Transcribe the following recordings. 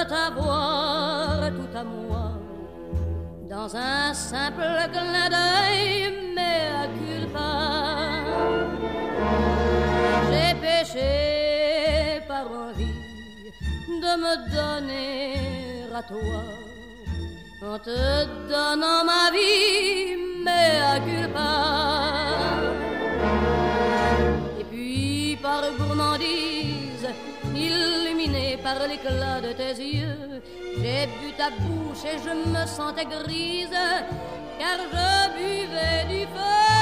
t'avoir tout à moi dans un simple clin d'œil, mais à culpa. J'ai péché par envie de me donner à toi en te donnant ma vie, mais à culpa. Et puis par gourmandise, illuminée par l'éclat de tes yeux, j'ai bu ta bouche et je me sentais grise, car je buvais du feu.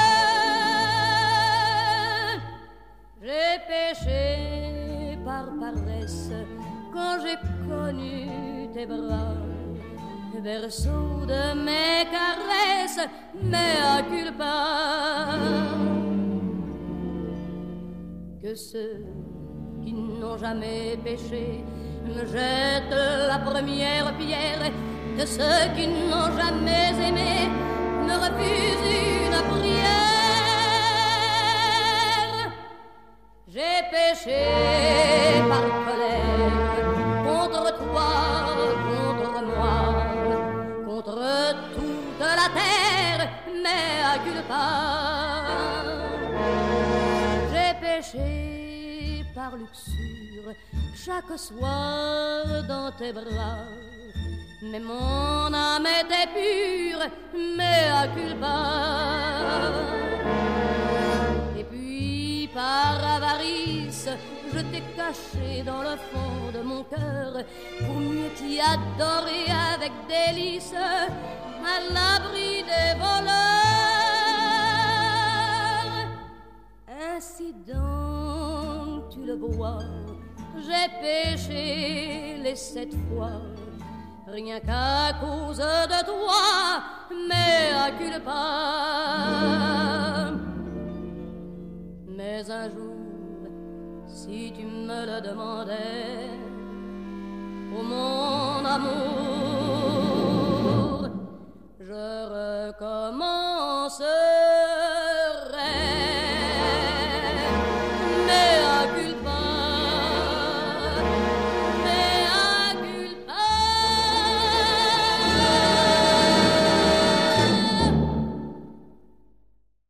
J'ai péché par paresse quand j'ai connu tes bras, berceau de mes caresses, mais à culpa. Que ceux qui n'ont jamais péché me jettent la première pierre, que ceux qui n'ont jamais aimé me refusent une prière. J'ai péché par colère contre toi, contre moi, contre toute la terre, mais à culpa. J'ai péché par luxure chaque soir dans tes bras, mais mon âme était pure, mais à culpa. Et puis par avarice, je t'ai caché dans le fond de mon cœur pour mieux t'y adorer avec délice, à l'abri des voleurs. Ainsi donc, tu le vois, j'ai péché les 7 fois, rien qu'à cause de toi, mais à culpa. Mais un jour, si tu me le demandais, oh mon amour,